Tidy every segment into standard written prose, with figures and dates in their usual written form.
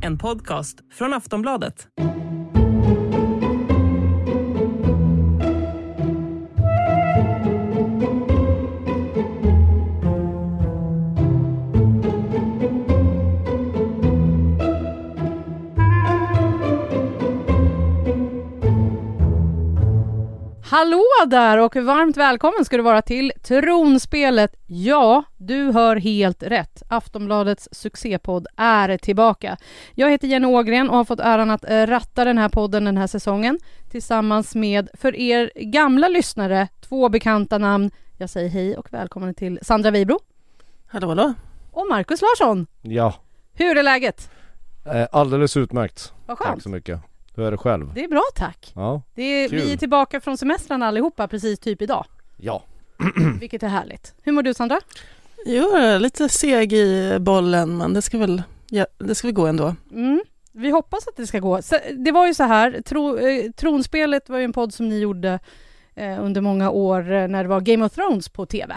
En podcast från Aftonbladet. Hallå där och varmt välkommen ska du vara till Tronspelet. Ja, du hör helt rätt. Aftonbladets succépodd är tillbaka. Jag heter Jenny Ågren och har fått äran att ratta den här podden den här säsongen tillsammans med, för er gamla lyssnare, två bekanta namn. Jag säger hej och välkommen till Sandra Weibro. Hallå. Och Marcus Larsson. Ja. Hur är läget? Alldeles utmärkt. Vad skönt. Tack så mycket. Hur är det själv? Det är bra, tack. Ja, vi är tillbaka från semestern allihopa precis typ idag. Ja. Vilket är härligt. Hur mår du, Sandra? Jo, lite seg i bollen, men det ska väl gå ändå. Vi hoppas att det ska gå. Det var ju så här, Tronspelet var ju en podd som ni gjorde under många år när det var Game of Thrones på tv.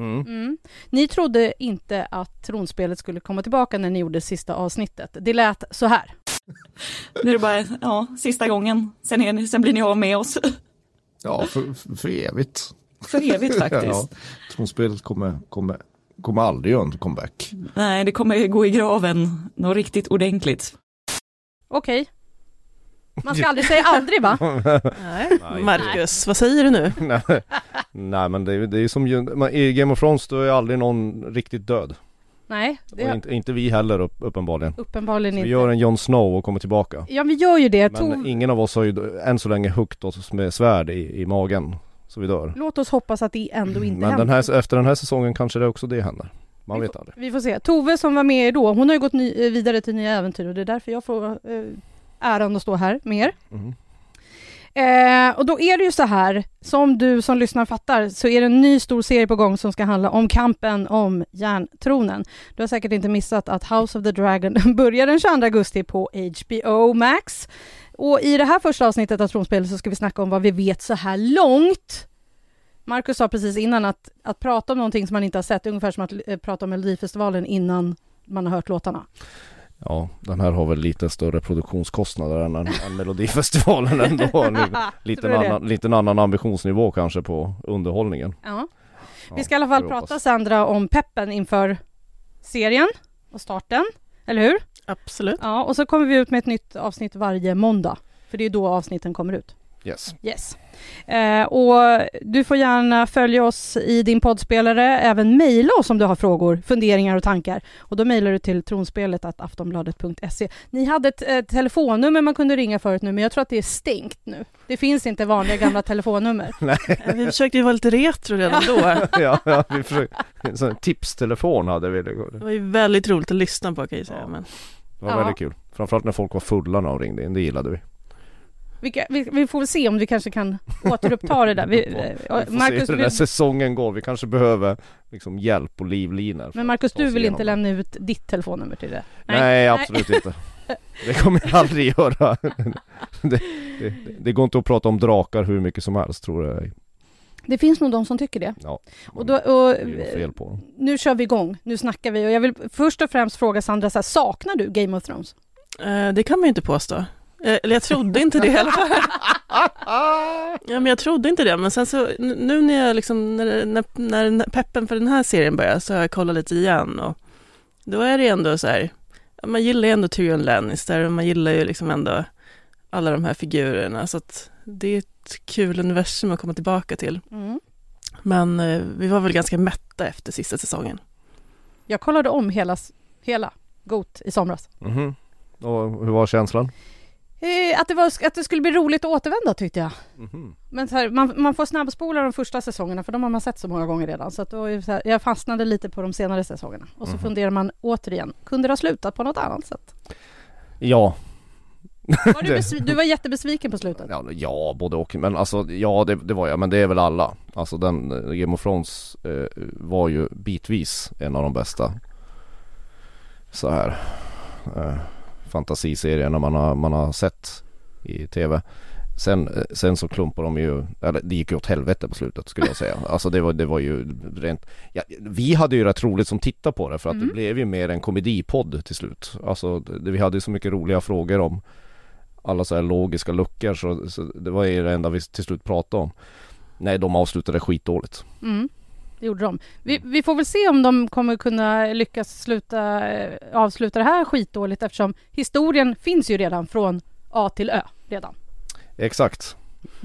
Ni trodde inte att Tronspelet skulle komma tillbaka när ni gjorde sista avsnittet. Det lät så här. Nu är det bara sista gången. Sen blir ni av med oss. Ja, för evigt. För evigt faktiskt. Ja, Tronspelet kommer aldrig göra en comeback. Nej, det kommer gå i graven. Något riktigt ordentligt. Okej. Man ska aldrig säga aldrig, va? Nej. Marcus, vad säger du nu? Nej, men det är som i Game of Thrones, då är aldrig någon riktigt död. Nej. Inte vi heller uppenbarligen. Uppenbarligen inte. Vi gör en Jon Snow och kommer tillbaka. Ja, vi gör ju det. Men ingen av oss har ju än så länge huggt oss med svärd i magen. Så vi dör. Låt oss hoppas att det ändå inte händer. Men efter den här säsongen kanske det också det händer. Man vet aldrig. Vi får se. Tove som var med då, hon har ju gått vidare till nya äventyr och det är därför jag får äran att stå här med er. Och då är det ju så här, som du som lyssnar fattar, så är det en ny stor serie på gång som ska handla om kampen om järntronen. Du har säkert inte missat att House of the Dragon börjar den 22 augusti på HBO Max. Och i det här första avsnittet av Tronspelet så ska vi snacka om vad vi vet så här långt. Marcus sa precis innan att prata om någonting som man inte har sett, ungefär som att prata om Melodifestivalen innan man har hört låtarna. Ja, den här har väl lite större produktionskostnader än Melodifestivalen ändå. Lite annan ambitionsnivå kanske på underhållningen. Ja. Vi ska i alla fall prata, Sandra, om peppen inför serien och starten, eller hur? Absolut. Ja, och så kommer vi ut med ett nytt avsnitt varje måndag, för det är då avsnitten kommer ut. Yes. Och du får gärna följa oss i din poddspelare, även mejla oss om du har frågor, funderingar och tankar. Och då mejlar du till tronspelet@aftonbladet.se. Ni hade ett telefonnummer man kunde ringa förut nu, men jag tror att det är stängt nu. Det finns inte vanliga gamla telefonnummer. Nej. Vi försökte ju vara lite retro redan då. ja, vi försökte. En sån tipstelefon hade vi. Det var ju väldigt roligt att lyssna på, kan jag säga. Ja. Men... Det var väldigt kul. Framförallt när folk var fulla när de ringde in. Det gillade vi. Vi får väl se om vi kanske kan återuppta det där. Marcus, se hur den här säsongen går. Vi kanske behöver liksom hjälp och livlinor. Men Marcus, du vill inte lämna ut ditt telefonnummer till det? Nej, absolut inte. Det kommer jag aldrig göra. Det går inte att prata om drakar hur mycket som helst, tror jag. Det finns nog de som tycker det. Ja, och fel på dem. Nu kör vi igång. Nu snackar vi. Och jag vill först och främst fråga Sandra, saknar du Game of Thrones? Det kan man ju inte påstå. Eller jag trodde inte det i alla fall. Ja, men jag trodde inte det. Men sen så, nu när jag liksom, när peppen för den här serien börjar, så har jag kollat lite igen. Och då är det ändå så här, man gillar ju ändå Tyrion Lannister och man gillar ju liksom ändå alla de här figurerna. Så att det är ett kul universum att komma tillbaka till. Men vi var väl ganska mätta efter sista säsongen. Jag kollade om hela GOT i somras. Och hur var känslan? Att det skulle bli roligt att återvända, tyckte jag. Men så här, man får snabbspola de första säsongerna, för de har man sett så många gånger redan. Så att då, så här, jag fastnade lite på de senare säsongerna. Och så funderar man återigen, kunde det ha slutat på något annat sätt? Ja. Du var jättebesviken på slutet. Ja, både och. Men alltså, ja, det var jag. Men det är väl alla. Alltså den Game of Thrones var ju bitvis en av de bästa så här fantasiserierna man har sett i tv. Sen så klumpar de ju, eller det gick ju åt helvete på slutet skulle jag säga. Alltså det var ju rent, ja, vi hade ju rätt roligt som tittar på det för att det blev ju mer en komedipodd till slut. Alltså vi hade ju så mycket roliga frågor om alla så här logiska luckor så det var ju det enda vi till slut pratade om. Nej, de avslutade skitdåligt. Det gjorde de. Vi får väl se om de kommer kunna lyckas avsluta det här skitdåligt eftersom historien finns ju redan från A till Ö redan. Exakt.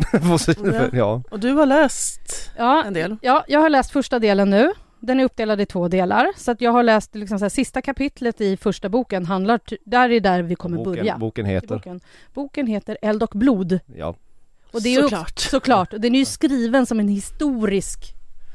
Ja. Och du har läst en del? Ja, jag har läst första delen nu. Den är uppdelad i 2 delar. Så att jag har läst liksom så här, sista kapitlet i första boken där vi kommer börja. Boken heter Eld och blod. Ja. Och det är såklart. Och den är ju skriven som en historisk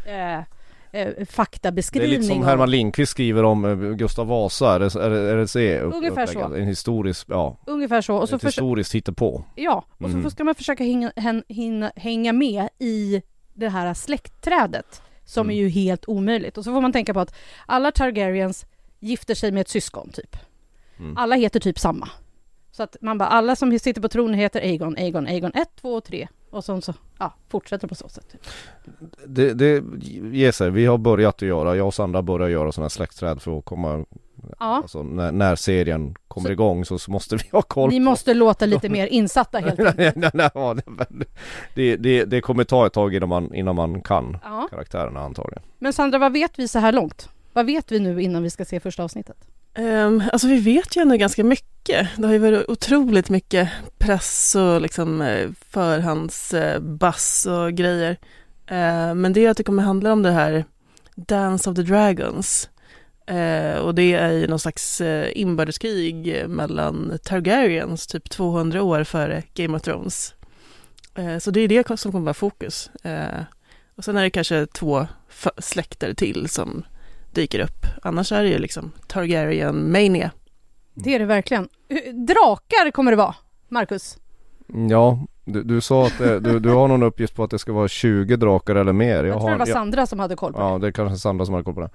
faktabeskrivning. Det är lite som Herman Lindqvist skriver om Gustav Vasa. Ungefär så. En historisk, ungefär så. Och så historiskt hittepå. Ja, och så ska man försöka hänga med i det här släktträdet som är ju helt omöjligt. Och så får man tänka på att alla Targaryens gifter sig med ett syskon typ. Alla heter typ samma. Så att man bara, alla som sitter på tronen heter Aegon 1, 2 och 3. Och så fortsätter på så sätt. Det ger sig. Vi har börjat att göra, jag och Sandra börjar göra sådana här släktträd för att komma, alltså när serien kommer igång så måste vi ha koll. Ni måste låta lite mer insatta helt enkelt. Det kommer ta ett tag innan man kan karaktärerna antagligen. Men Sandra, vad vet vi så här långt? Vad vet vi nu innan vi ska se första avsnittet? Alltså vi vet ju ändå ganska mycket. Det har ju varit otroligt mycket press och liksom förhandsbass och grejer. Men det är att det kommer handla om det här Dance of the Dragons. Och det är ju någon slags inbördeskrig mellan Targaryens typ 200 år före Game of Thrones. Så det är det som kommer vara fokus. Och sen är det kanske 2 släkter till som dyker upp. Annars är det ju liksom Targaryen mania. Det är det verkligen. Drakar kommer det vara, Marcus. Ja, du sa att du har någon uppgift på att det ska vara 20 drakar eller mer. Jag tror det var Sandra som hade koll på det. Ja, det är kanske Sandra som hade koll på det.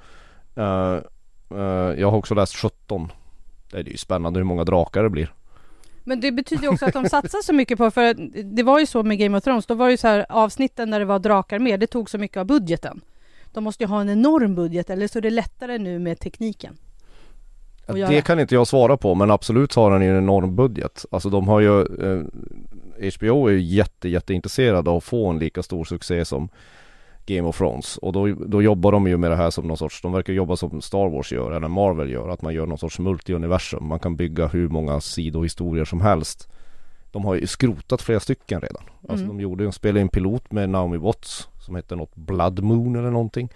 Jag har också läst 17. Det är ju spännande hur många drakar det blir. Men det betyder också att de satsar så mycket på, för det var ju så med Game of Thrones, då var det ju så här avsnitten när det var drakar med, det tog så mycket av budgeten. De måste ju ha en enorm budget, eller så är det lättare nu med tekniken. Det kan inte jag svara på, men absolut har den ju en enorm budget. Alltså de har ju HBO är ju jätteintresserade av att få en lika stor succé som Game of Thrones. Och då jobbar de ju med det här som någon sorts, de verkar jobba som Star Wars gör eller Marvel gör, att man gör någon sorts multiuniversum. Man kan bygga hur många sidohistorier som helst. De har ju skrotat flera stycken redan. Alltså de spelade en pilot med Naomi Watts som heter något Blood Moon eller någonting.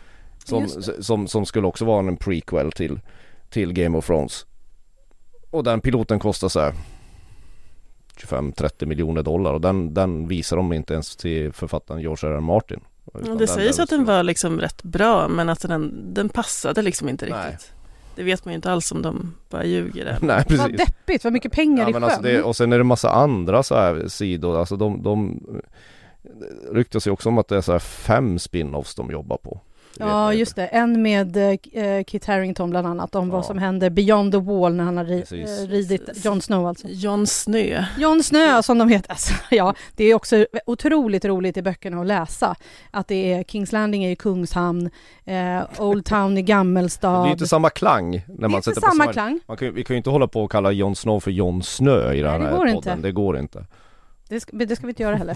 Som skulle också vara en prequel till Game of Thrones. Och den piloten kostar så här $25-30 miljoner och den visar de inte ens till författaren George R.R. Martin. Det sägs att den var liksom rätt bra, men att den passade liksom inte riktigt. Nej. Det vet man ju inte alls om de bara ljuger där. Nej, precis. Vad deppigt, vad mycket pengar i sjön. Alltså och sen är det massa andra så här sidor. Alltså de ryktas ju också om att det är så här 5 spin-offs de jobbar på. Ja, just det. En med Kit Harington bland annat om vad som händer Beyond the Wall när han har ridit Jon Snow alltså. Jon Snö som de heter. Alltså, ja, det är också otroligt roligt i böckerna att läsa. Att det är Kings Landing är i Kungshamn, Old Town i Gammelstad. Det är inte samma klang när man sätter på samma klang. Vi kan ju inte hålla på och kalla Jon Snow för Jon Snö i den här podden. Inte. Det går inte. Det ska vi inte göra heller.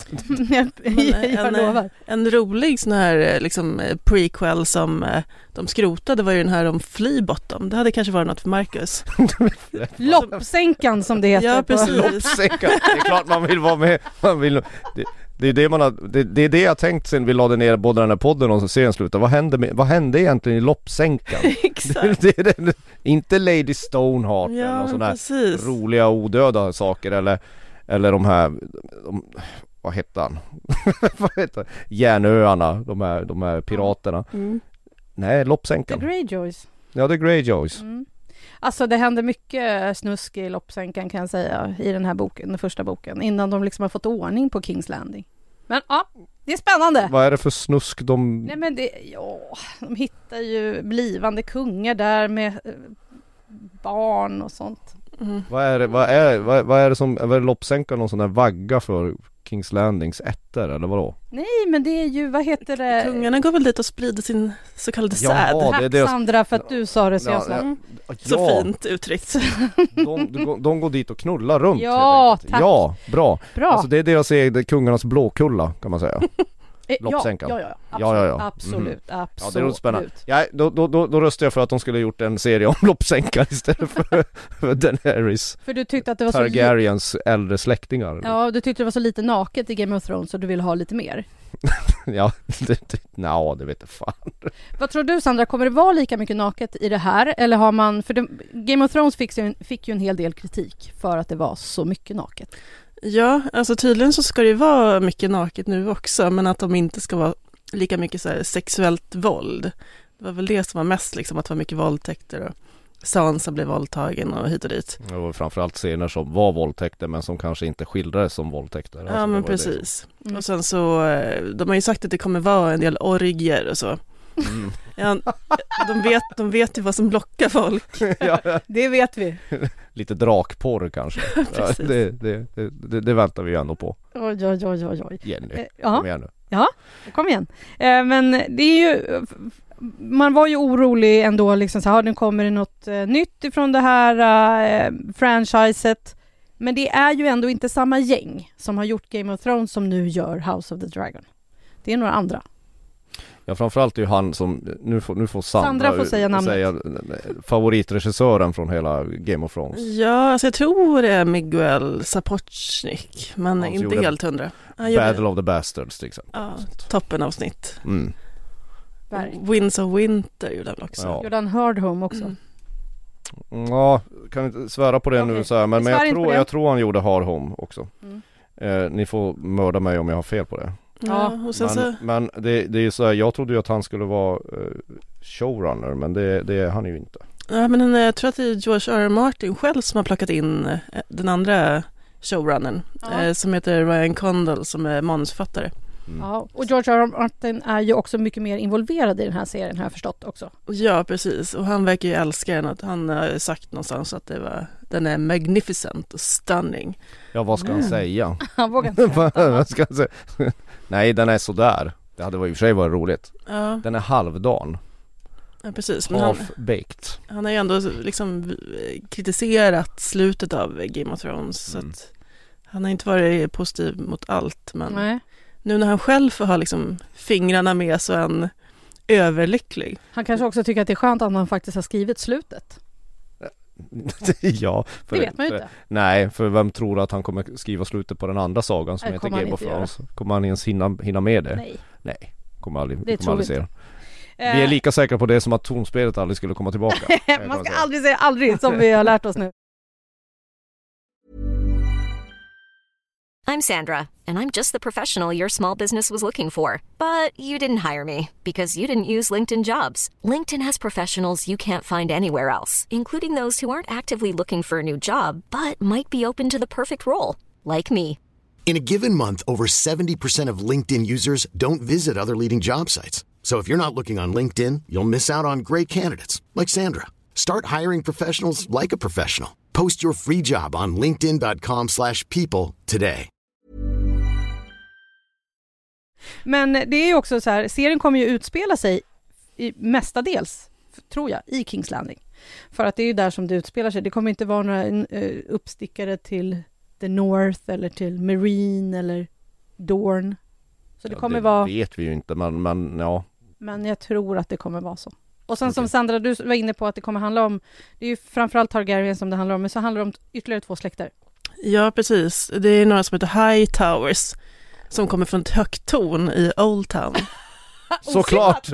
Jag lovar. En rolig sån här liksom, prequel som de skrotade var ju den här om Fleabottom. Det hade kanske varit något för Marcus. Loppsänkan som det heter. Ja, precis. Loppsänkan. Det är klart man vill vara med. Det är det man har, det är det jag tänkt sen vi lade ner både den här podden och så serien slutar. Vad hände egentligen i Loppsänkan? Exakt. Det är inte Lady Stoneheart eller någon sån här roliga odöda saker eller de här vad heter han? Vad heter Järnöarna, de här piraterna. Nej, Loppsänkan. The Greyjoys. Ja, The Greyjoys. Alltså det händer mycket snusk i Loppsänkan kan jag säga i den här boken, den första boken, innan de liksom har fått ordning på Kings Landing. Men ja, det är spännande. Vad är det för snusk de... Nej men de hittar ju blivande kungar där med barn och sånt. Vad är det som, är det loppsänka någon sån där vagga för Kings Landings ätter eller vadå? Nej, men det är ju, vad heter det? Kungarna går väl dit och sprider sin så kallade säd. Tack Sandra för att du sa det så fint uttryckt. De går dit och knullar runt. Ja, tack. Ja, bra. Alltså det är deras kungarnas blåkulla kan man säga. Loppsänkan. Ja. Absolut. Ja, det är spännande. Ja, då röstade jag för att de skulle ha gjort en serie om loppsänkan istället för Daenerys. För du tyckte att det var Targaryens äldre släktingar. Ja, du tyckte det var så lite naket i Game of Thrones så du ville ha lite mer. Ja, det vet jag fan. Vad tror du Sandra, kommer det vara lika mycket naket i det här? Eller har man, för Game of Thrones fick ju en hel del kritik för att det var så mycket naket. Ja, alltså tydligen så ska det ju vara mycket naket nu också, men att de inte ska vara lika mycket så här sexuellt våld. Det var väl det som var mest, liksom, att det var mycket våldtäkter och Sansa blev våldtagen och hit och dit. Det var framförallt scener som var våldtäkter men som kanske inte skildrades som våldtäkter. Ja, men precis. Och sen så, de har ju sagt att det kommer vara en del orgier och så. Ja, de vet ju vad som lockar folk. Ja. Det vet vi. Lite drakporr kanske. Ja, det väntar vi ju ändå på. Oj. Jenny, kom igen nu. Ja, kom igen. Men det är ju, man var ju orolig ändå liksom så här, nu kommer det något nytt ifrån det här franchiset. Men det är ju ändå inte samma gäng som har gjort Game of Thrones som nu gör House of the Dragon. Det är några andra. Ja, framförallt är ju han som, nu får Sandra får säga namnet. Säga favoritregissören från hela Game of Thrones. Ja, alltså jag tror det är Miguel Sapochnik, men inte helt 100. Battle of the Bastards till exempel. Ja, toppen av snitt. Winds of Winter gjorde han också. Ja. Gjorde han Hard Home också? Ja, kan inte svära på det nu så här, men jag tror han gjorde Hard Home också. Ni får mörda mig om jag har fel på det. Ja, och sen men det är så här, jag trodde ju att han skulle vara showrunner, men det är han ju inte. Ja, men jag tror att det är George R. Martin själv som har plockat in den andra showrunnern som heter Ryan Condal som är manusförfattare. Ja, och George R. Martin är ju också mycket mer involverad i den här serien, har jag förstått också. Ja, precis. Och han verkar ju älska den. Att han har sagt någonstans att den är magnificent och stunning. Ja, vad ska han säga? Han vågar inte säga. Vad ska han säga? Nej, den är sådär. Det hade i och för sig varit roligt. Ja. Den är halvdan. Ja, precis. Half-baked. Han har ju ändå liksom kritiserat slutet av Game of Thrones. Så att han har inte varit positiv mot allt. Men nu när han själv får ha liksom fingrarna med så är han överlycklig. Han kanske också tycker att det är skönt att han faktiskt har skrivit slutet. Ja, det vet man ju inte. Nej, för vem tror att han kommer skriva slutet på den andra sagan som heter Game of Thrones? Kommer han ens hinna med det? Nej, kommer aldrig se det. Vi är lika säkra på det som att tonspelet aldrig skulle komma tillbaka. Man ska aldrig säga aldrig, som vi har lärt oss nu. I'm Sandra, and I'm just the professional your small business was looking for. But you didn't hire me because you didn't use LinkedIn Jobs. LinkedIn has professionals you can't find anywhere else, including those who aren't actively looking for a new job, but might be open to the perfect role, like me. In a given month, over 70% of LinkedIn users don't visit other leading job sites. So if you're not looking on LinkedIn, you'll miss out on great candidates, like Sandra. Start hiring professionals like a professional. Post your free job on linkedin.com/people today. Men det är ju också så här, serien kommer ju utspela sig mestadels, tror jag, i Kings Landing. För att det är ju där som det utspelar sig. Det kommer inte vara några uppstickare till The North eller till Meereen eller Dorne. Så det kommer vara... vet vi ju inte, men ja. Men jag tror att det kommer vara så. Och sen som Sandra, du var inne på att det kommer handla om, det är ju framförallt Targaryen som det handlar om, men så handlar det om ytterligare 2 släkter. Ja, precis. Det är några som heter High Towers som kommer från ett högt torn i Old Town. Såklart!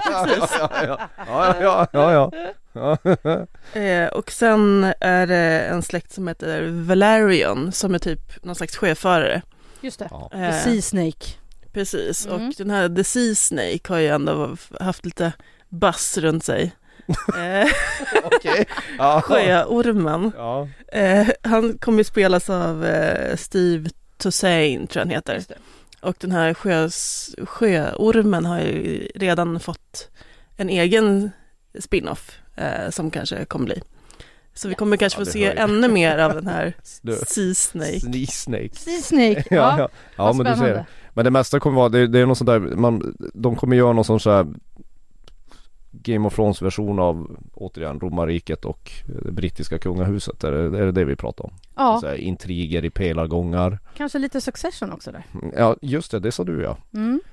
Ja. Och sen är det en släkt som heter Valerion som är typ någon slags sjöfarare. Just det, The Sea Snake. Precis, och den här The Sea Snake har ju ändå haft lite bass runt sig. Okej. Sjöormen. Ja. Han kommer ju spelas av Steve Toussaint, tror jag han heter. Och den här sjöormen har ju redan fått en egen spin-off som kanske kommer bli Så vi kommer kanske få se ännu mer av den här Sea Snake. Sea Snake, ja. Ja, men du ser det. Men det mesta kommer vara, det är något sånt där, de kommer göra någon sån så här Game of Thrones version av återigen romarriket och det brittiska kungahuset. Är det vi pratar om? Ja. Så här, intriger i pelargångar. Kanske lite Succession också där. Ja, just det sa du ja.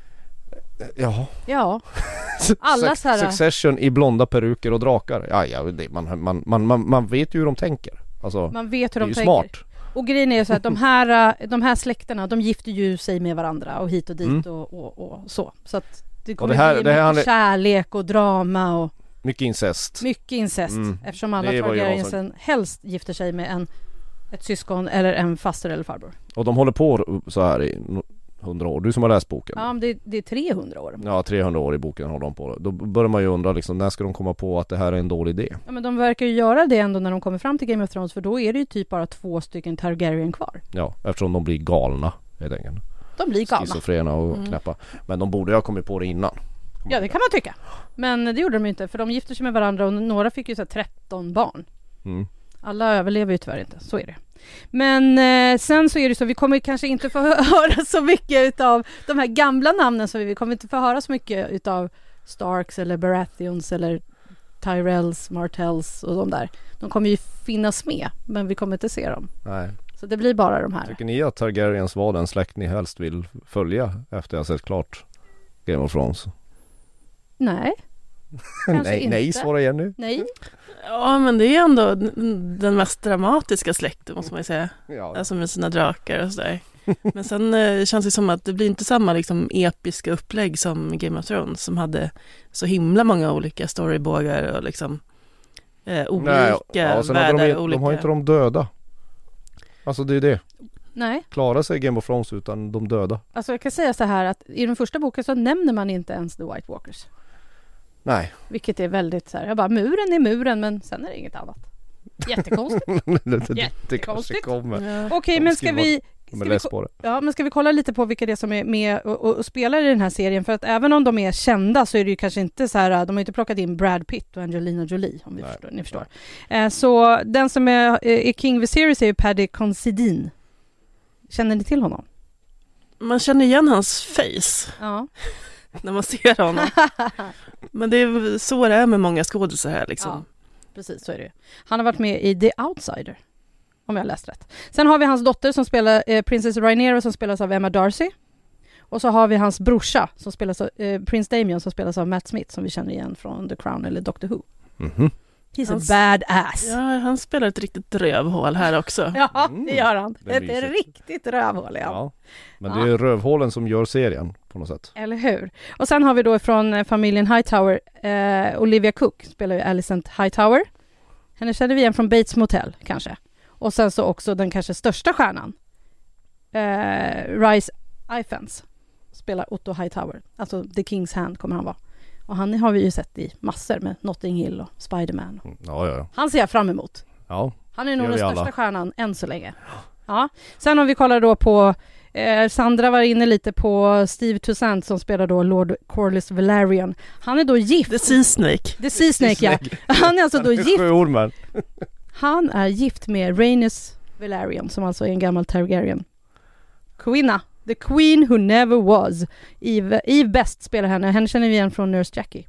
Ja. Alla så här... Succession i blonda peruker och drakar. Ja, man vet ju hur de tänker. Alltså, man vet hur de tänker. Smart. Och grejen är ju så att de här släkterna, de gifter ju sig med varandra och hit och dit och så. Så att det kommer bli kärlek och drama och mycket incest. Eftersom alla Targaryensen helst gifter sig med ett syskon eller en faster eller farbror. Och de håller på så här i 100 år. Du som har läst boken. Ja, men det är 300 år. Ja, 300 år i boken har de på. Då börjar man ju undra liksom, när ska de komma på att det här är en dålig idé? Ja, men de verkar ju göra det ändå när de kommer fram till Game of Thrones, för då är det ju typ bara 2 stycken Targaryen kvar. Ja, eftersom de blir galna helt enkelt. De blir galna. Schizofrena och knäppa. Men de borde ju ha kommit på det innan. Ja, det kan man tycka. Men det gjorde de inte, för de gifter sig med varandra och några fick ju så här 13 barn. Alla överlever ju tyvärr inte, så är det. Men sen så är det så, vi kommer kanske inte få höra så mycket utav de här gamla namnen, så vi kommer inte få höra så mycket utav Starks eller Baratheons eller Tyrells, Martells och de där. De kommer ju finnas med, men vi kommer inte se dem. Nej. Så det blir bara de här. Tycker ni att Targaryens var den släkt ni helst vill följa efter jag sett klart Game of Thrones? Nej. Nej, svara igen nu. Nej. Ja, men det är ändå den mest dramatiska släkten, måste man ju säga. Ja. Alltså med sina drakar och sådär. Men sen känns det som att det blir inte samma liksom episka upplägg som Game of Thrones, som hade så himla många olika storybågar och liksom olika världar. De har inte de döda. Alltså det är det. Nej. Klarar sig Game of Thrones utan de döda. Alltså jag kan säga så här att i den första boken så nämner man inte ens The White Walkers. Nej. Vilket är väldigt så här, jag bara, muren är muren, men sen är det inget annat. Jättekonstigt. Det kanske kommer. Ja. Okej, men ska vi kolla lite på vilka det är som är med och spelar i den här serien, för att även om de är kända så är det ju kanske inte så här, de har inte plockat in Brad Pitt och Angelina Jolie, om ni förstår. Så den som är King Viserys är ju Paddy Considine. Känner ni till honom? Man känner igen hans face. Ja. När man ser honom. Men det är så det är med många skådespelare här liksom. Ja, precis, så är det. Han har varit med i The Outsider, om jag läst rätt. Sen har vi hans dotter som spelar Princess Rhaenyra, som spelas av Emma Darcy. Och så har vi hans brorsa som spelas av Prince Damien, som spelas av Matt Smith, som vi känner igen från The Crown eller Doctor Who. He's a badass. Ja, han spelar ett riktigt rövhål här också. Ja, det gör han. Ett riktigt rövhål, ja. Men det är rövhålen som gör serien på något sätt. Eller hur? Och sen har vi då från familjen Hightower, Olivia Cook spelar ju Alicent Hightower. Henne känner vi igen från Bates Motel kanske. Och sen så också den kanske största stjärnan, Rhys Ifans, spelar Otto Hightower. Alltså The King's Hand kommer han vara. Och han har vi ju sett i massor med Notting Hill och Spider-Man. Ja. Han ser jag fram emot. Ja. Han är nog den största stjärnan än så länge. Ja. Sen om vi kollar då på Sandra var inne lite på Steve Toussaint som spelar då Lord Corlys Velaryon. Han är då gift. The Sea Snake, ja. Han är alltså då gift. Sjöormen. Han är gift med Rhaenys Velaryon, som alltså är en gammal Targaryen kvinna. The Queen Who Never Was. Eve Best spelar henne. Henne känner vi igen från Nurse Jackie.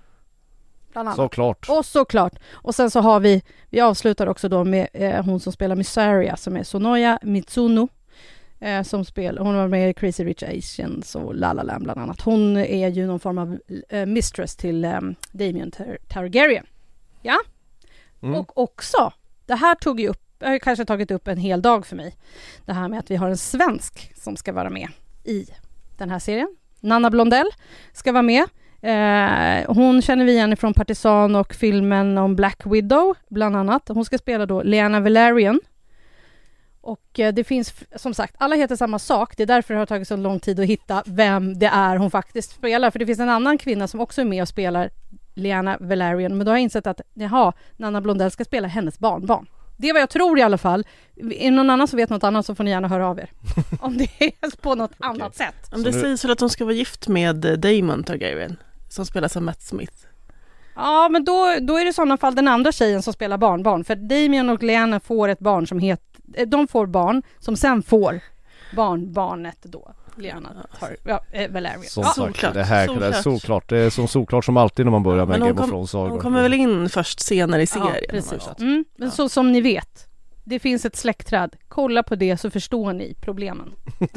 Såklart. Och sen så har vi avslutar också då med hon som spelar Mysaria, som är Sonoya Mitsuno. Hon var med i Crazy Rich Asians och La La Land bland annat. Hon är ju någon form av mistress till Daemon Targaryen. Ja? Och också, det här tog ju upp, jag har kanske tagit upp en hel dag för mig. Det här med att vi har en svensk som ska vara med i den här serien. Nanna Blondell ska vara med. Hon känner vi igen från Partisan och filmen om Black Widow bland annat. Hon ska spela då Lyanna Velaryon. Och det finns, som sagt, alla heter samma sak. Det är därför det har tagit så lång tid att hitta vem det är hon faktiskt spelar. För det finns en annan kvinna som också är med och spelar Lyanna Velaryon. Men då har jag insett att Nanna Blondell ska spela hennes barnbarn. Det är vad jag tror i alla fall. Är någon annan som vet något annat så får ni gärna höra av er. Om det är på något annat sätt. Om det sägs väl att de ska vara gift med Daemon Targaryen, som spelas av Matt Smith. Ja, men då är det i sådana fall den andra tjejen som spelar barnbarn. För Damien och Lyanna får ett barn som heter... De får barn som sen får barnbarnet då. Lyanna tar... Valerian. Som sagt, det här är såklart. Det är så såklart som alltid när man börjar med Game of Thrones. Hon kommer väl in först senare i serien. Ja, precis. Men så som ni vet, det finns ett släktträd. Kolla på det så förstår ni problemen.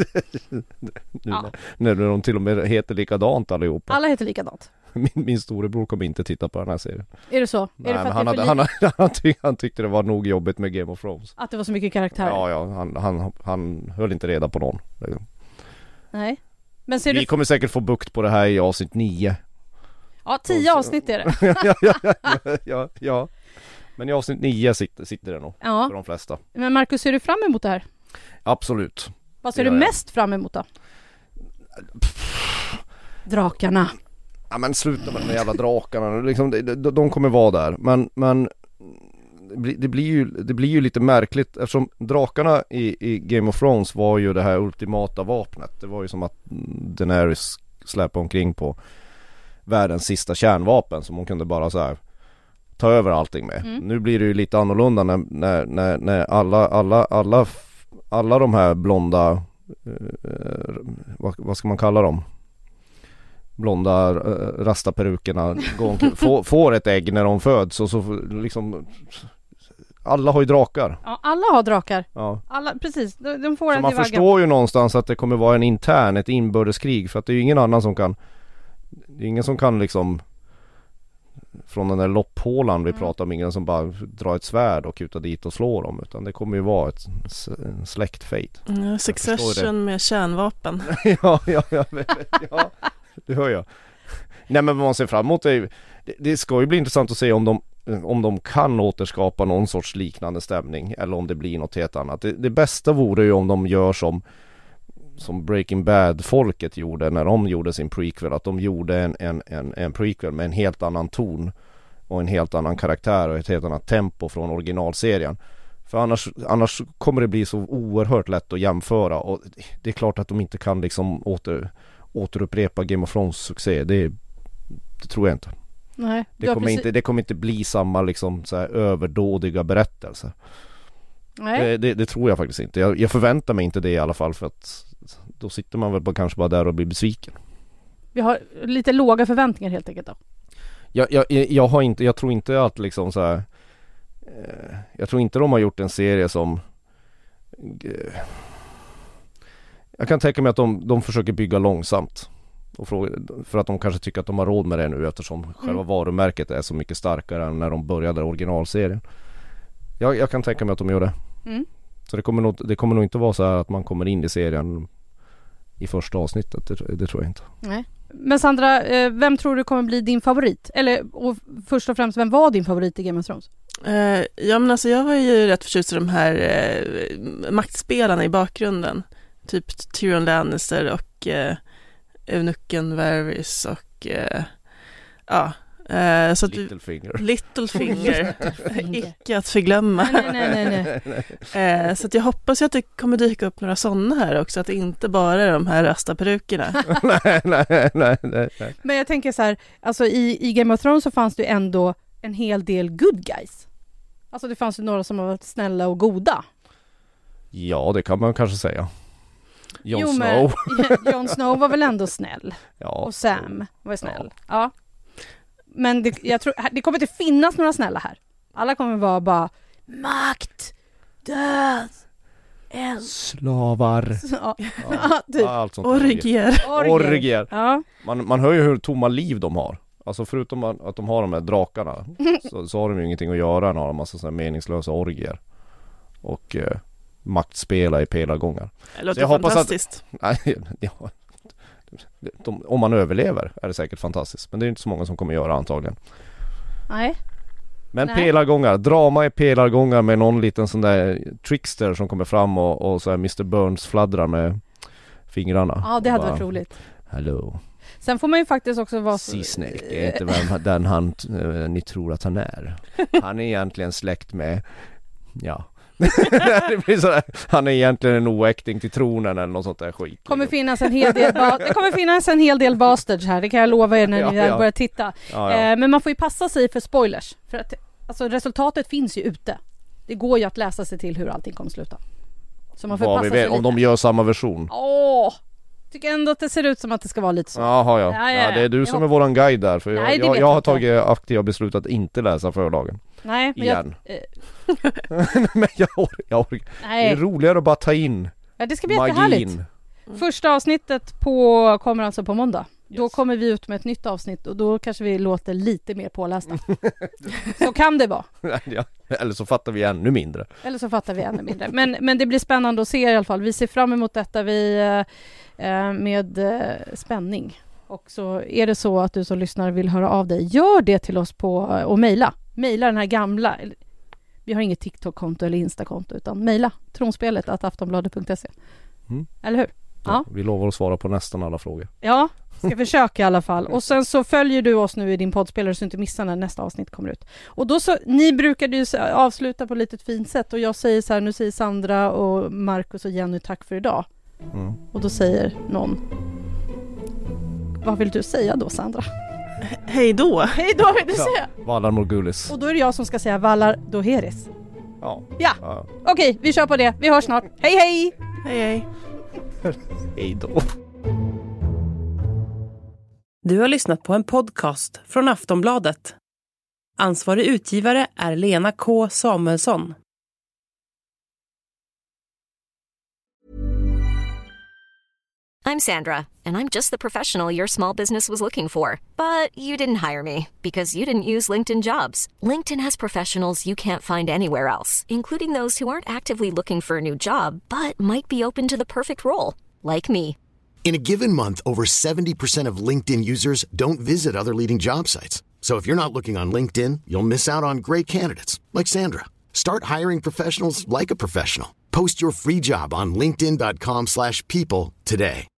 När de till och med heter likadant allihopa. Alla heter likadant. Min storebror kommer inte titta på den här serien. Är det så? Nej, är det för att han tyckte det var nog jobbigt med Game of Thrones. Att det var så mycket karaktärer? Ja, han höll inte reda på någon. Nej. Men vi kommer säkert få bukt på det här i avsnitt 9. Ja, 10 avsnitt är det. ja. Men i avsnitt 9 sitter det nog för de flesta. Men Marcus, ser du fram emot det här? Absolut. Vad ser du mest fram emot då? Drakarna. Ja, men sluta med de jävla drakarna. Liksom, de kommer vara där. Men det blir ju lite märkligt eftersom drakarna i Game of Thrones var ju det här ultimata vapnet. Det var ju som att Daenerys släpade omkring på världens sista kärnvapen som hon kunde bara så här ta över allting med. Nu blir det ju lite annorlunda när alla de här blonda vad ska man kalla dem? Blonda rastaperukerna får ett ägg när de föds och så liksom alla har ju drakar. Ja, alla har drakar. Ja. Alla, precis. De får så man förstår ju någonstans att det kommer vara ett inbördeskrig för att det är ju ingen annan som kan. Det är ingen som kan liksom från den där lopphålan vi pratar om, ingen som bara drar ett svärd och kutar dit och slår dem, utan det kommer ju vara en släktfejt. Succession med kärnvapen. ja, det hör jag. Nej, men vad man ser fram emot är det ska ju bli intressant att se om de kan återskapa någon sorts liknande stämning eller om det blir något helt annat. Det bästa vore ju om de gör som Breaking Bad-folket gjorde när de gjorde sin prequel, att de gjorde en prequel med en helt annan ton och en helt annan karaktär och ett helt annat tempo från originalserien. För annars kommer det bli så oerhört lätt att jämföra, och det är klart att de inte kan liksom återupprepa Game of Thrones succé. Det tror jag inte. Nej, det kommer inte bli samma liksom så här överdådiga berättelser. Nej. Det tror jag faktiskt inte. Jag förväntar mig inte det i alla fall, för att då sitter man väl kanske bara där och blir besviken. Vi har lite låga förväntningar helt enkelt då. Jag tror inte att liksom så här, jag tror inte de har gjort en serie som jag kan tänka mig att de försöker bygga långsamt och för att de kanske tycker att de har råd med det nu, eftersom själva varumärket är så mycket starkare än när de började originalserien. Jag kan tänka mig att de gör det. Så det kommer nog inte vara så här att man kommer in i serien i första avsnittet. Det tror jag inte. Nej. Men Sandra, vem tror du kommer bli din favorit? Och först och främst, vem var din favorit i Game of Thrones? Ja, men alltså jag var ju rätt förtjust i de här maktspelarna i bakgrunden. Typ Tyrion Lannister och eunucken Varys och så Littlefinger. Icke att förglömma. Nej. Så att jag hoppas att det kommer dyka upp några sådana här också, att det inte bara är de här rastaperukerna. nej. Men jag tänker så här, alltså i Game of Thrones så fanns det ändå en hel del good guys. Alltså det fanns ju några som var snälla och goda. Ja, det kan man kanske säga. Jon Snow var väl ändå snäll. Ja. Och Sam var snäll. Ja. Men jag tror det kommer inte finnas några snälla här. Alla kommer vara bara makt, död, slavar. Typ. Allt sånt. Orgier. Ja. Man hör ju hur tomma liv de har. Alltså förutom att de har de här drakarna så har de ju ingenting att göra när de har en massa såna meningslösa orgier. Och maktspela i pelargångar. Det låter fantastiskt. Om man överlever är det säkert fantastiskt. Men det är inte så många som kommer göra antagligen. Nej. Men pelargångar, drama är pelargångar med någon liten sån där trickster som kommer fram och så här Mr. Burns fladdrar med fingrarna. Ja, det hade varit roligt. Hallå. Sen får man ju faktiskt också vara Seasnake är inte den ni tror att han är. Han är egentligen släkt med Det blir så här, han är egentligen en oäkting till tronen eller något sånt där skit. Det kommer finnas en hel del bastards här, det kan jag lova er när ni väl börjar titta. Men man får ju passa sig för spoilers. För att alltså, resultatet finns ju ute. Det går ju att läsa sig till hur allting kommer sluta. Så man får passa sig om de gör samma version. Tycker ändå att det ser ut som att det ska vara lite så. Jaha, ja, det är du som är våran guide där. För jag har tagit aktiva beslut att inte läsa förlagen. Nej, men igen. Men jag orkar. Det är roligare att bara ta in det ska bli jättehärligt. Första avsnittet kommer alltså på måndag. Yes. Då kommer vi ut med ett nytt avsnitt och då kanske vi låter lite mer pålästa. Så kan det vara. Eller så fattar vi ännu mindre. Men det blir spännande att se i alla fall. Vi ser fram emot detta med spänning. Och så är det så att du som lyssnar vill höra av dig, gör det till oss och mejla. Mejla den här gamla. Vi har inget TikTok-konto eller Insta-konto utan mejla tronspelet@aftonbladet.se. Eller hur? Ja. Vi lovar att svara på nästan alla frågor. Ja, ska försöka i alla fall. Och sen så följer du oss nu i din poddspelare så du inte missar när nästa avsnitt kommer ut. Och då så, ni brukade ju avsluta på ett litet fint sätt och jag säger så här, nu säger Sandra och Marcus och Jenny tack för idag. Och då säger någon, vad vill du säga då, Sandra? Hej då. Hej då vill du säga. Valar Morgulis. Och då är det jag som ska säga Valar Doheris. Ja. Okej, vi kör på det. Vi hörs snart. Hej hej. Hej. Hej då. Du har lyssnat på en podcast från Aftonbladet. Ansvarig utgivare är Lena K. Samuelsson. I'm Sandra, and I'm just the professional your small business was looking for. But you didn't hire me because you didn't use LinkedIn Jobs. LinkedIn has professionals you can't find anywhere else, including those who aren't actively looking for a new job, but might be open to the perfect role, like me. In a given month, over 70% of LinkedIn users don't visit other leading job sites. So if you're not looking on LinkedIn, you'll miss out on great candidates like Sandra. Start hiring professionals like a professional. Post your free job on linkedin.com/people today.